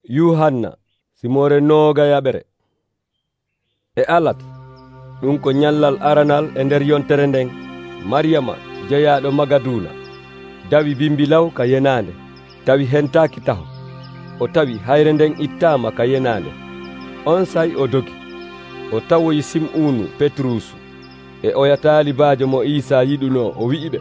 Yuhanna simore nooga yaɓere. E alat ɗum ko nyallal aranal e nder yontere nden Maryama jeyaɗo Magaduna dawi bimbilaw ka yenande tawi hentaki taho o tawi hayre nden ittama ka yenande. On say o dogi o tawoyi Sim'unu Petrusu e oya taalibajo mo Isa yiɗuno o wi'iɓe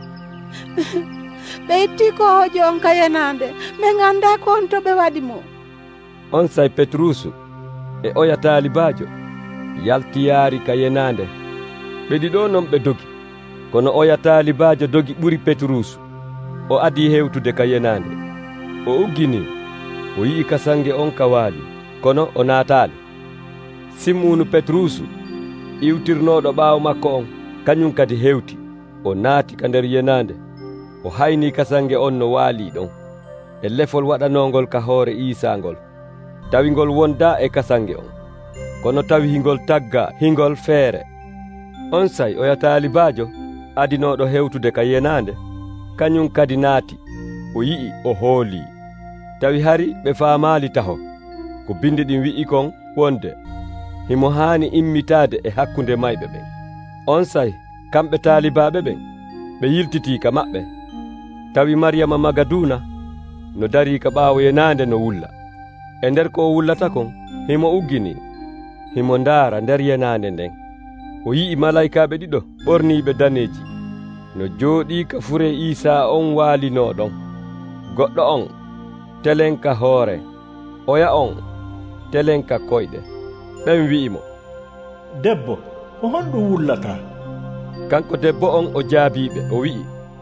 ɓe itti ko hojo on ka yenande min anda ko on to ɓe waɗi mo. On say Petrusu e oya taalibajo yalti yaari ka yenande ɓe ɗiɗo non ɓe dogi kono oya taalibajo dogi ɓuri Petrusu o adi hewtude ka yenande o uggini o yi'i kasange on ka waali kono o naataali. Sim'unu Petrusu iwtirnoɗo ɓaawo makko on kañum kadi hewti o naati ka nder yenande o hayni kasange on no waali ɗon e lefol waɗanongol ka hoore Isa ngol tawi ngol wonda e kasange on kono tawi hingol tagga hingol feere. On say oya taalibajo adinoɗo hewtude ka yenande kañum kadi naati o yi'i o hooli tawi hari ɓe faamaali taho ko bindi ɗin wi'i kon wonde himo haani immitade e hakkunde mayɓe ɓen. On say kamɓe taalibaɓe ɓen ɓe yiltiti ka maɓɓe tawi Maryama Magaduna no dari ka ɓaawo yenande no wulla. E nder ko o wullata kon himo uggini himo ndaara nder yenande nden o yi'i malaykaɓe ɗiɗo ɓorniɓe daneeji no jooɗi ka fure Isa on waalino ɗon. Goɗɗo on telen ka hoore oya on telen ka koyɗe. ɓen wi'imo debbo ko honɗum wullata? Kanko debbo on o jaabiɓe o wi'i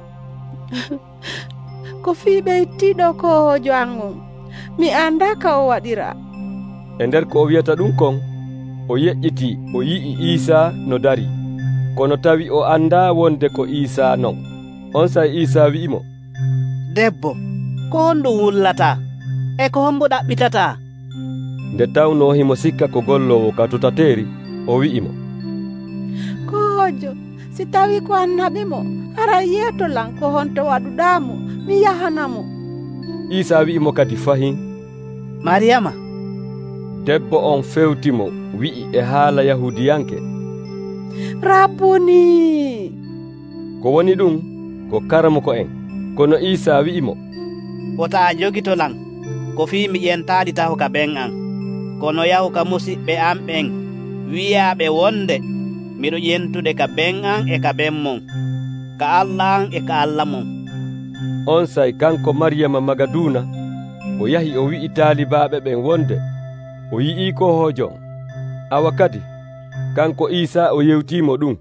ko fiiɓe ittiɗo ko hojo an on mi anda ka o waɗira. E nder ko o wiyata ɗum kon o yeƴƴiti o yi'i Isa no dari kono tawi o anda wonde ko Isa non. On say Isa wi'imo debbo ko honɗum wullata e ko hombo ɗaɓɓitata? Nde tawno himo sikka ko gollowo ka tutateeri o wi'imo ko hojo si tawi ko annaɓe mo ara yeetolan ko honto waɗuɗamo mi yahanamo. Isa wi'imo kadi fahin Maryama. Debbo on fewtimo wi'i e haala yahudiyanke Rabbuni. Ko woni ɗum ko karamoko en. Kono Isa wi'imo wota jogitolan ko fi mi ƴentaɗi taho ka ɓen an kono yahu ka musidɓe am ɓen wiyaɓe wonde miɗo ƴentude ka ɓen an e ka ɓen mon ka Allah an e ka Allah mon. On say kanko Maryama Magaduna o yahi o wi'i taalibaɓe ɓen wonde o yi'i ko hojo on. Awa kadi kanko Isa o yewtimo ɗum.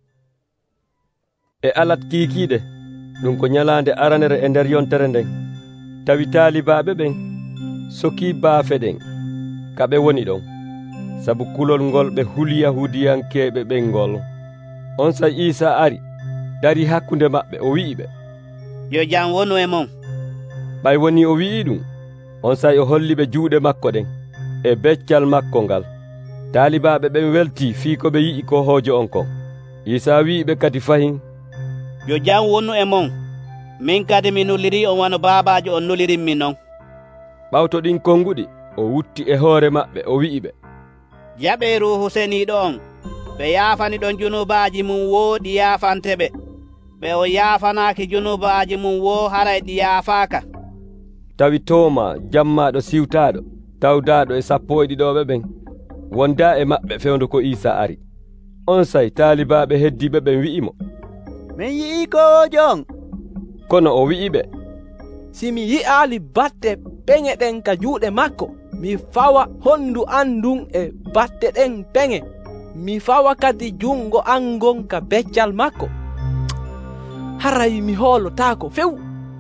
E alat kiikiiɗe ɗum ko nyalande aranere e nder yontere nden tawi taalibaɓe ɓen soki baafe ɗen kaɓe woni ɗon sabu kulol ngol ɓe huli yahudiyankeɓe ɓen ngol. On say Isa ari dari hakkunde maɓɓe o wi'iɓe yo jam wonu e mon. ɓay woni o wi'i ɗum on say o holliɓe juuɗe makko ɗen e beccal makko ngal. Taalibaɓe ɓen welti fii ko ɓe yi'i ko hojo on kon. Isa wi'iɓe kadi fahin yo jam wonu e mon. Min kadi mi nulliri on wano baabajo on nullirinmi non. ɓawto ɗin konguɗi o wutti e hoore maɓɓe o wi'iɓe jaɓe ruuhu seniiɗo on ɓe yaafani ɗon junubaji mum wooɗi yaafanteɓe ɓe o yaafanaaki junubaji mum woo haray ɗi yaafaaka. Tawi Tooma jammaɗo siwtaɗo tawdaɗo e sappo e ɗiɗoɓe ɓen wonda e maɓɓe fewndo ko Isa ari. On say taalibaɓe heddiɓe ɓen wi'imo min yi'i kojo on. Kono o wi'iɓe si mi yi'aali batte peŋe ɗen ka juuɗe makko mi fawa hondu an ndun e batte ɗen peŋe mi fawa kadi jungo an ngon ka beccal makko haray mi hoolotako few.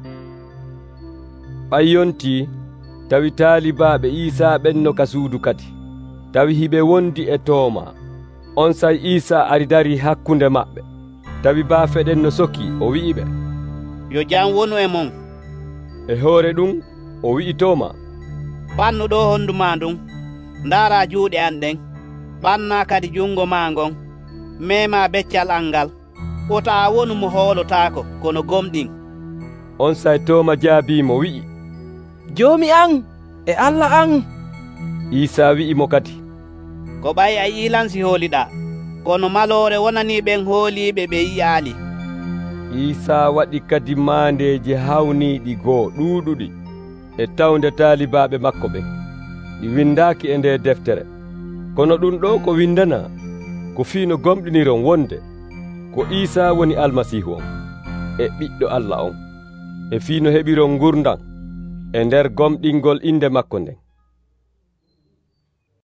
ɓayyonti tawi taalibaɓe Isa ɓenno ka suudu kadi tawi hiɓe wondi e Tooma. On say Isa ari dari hakkunde maɓɓe tawi baafe ɗen no soki o wi'iɓe yo jam wonu e mon. E hoore ɗum o wi'i Tooma ɓannu ɗo hondu ma ndun ndaara juuɗe an ɗen ɓanna kadi jungo ma ngon mema beccal an ngal wota wonu mo hoolotako kono gomɗin. On say Tooma jaabimo wi'i joomi an e Allah an. Isa wi'imo kadi, ko ɓay a yiilan si hooliɗa, kono malore wonani ɓen hooliɓe ɓe yi'aali. Isa waɗi kadi maandeji hawniɗi goo ɗuuɗuɗi e tawde taalibaɓe makko ɓen. Ɗi windaki e nde deftere, kono ɗum ɗo ko windana ko fiino gomɗiniron wonde ko Isa woni almasihu on e ɓiɗɗo Allah on, e fiino heɓiron gurdam e nder gomɗingol inde makko nden.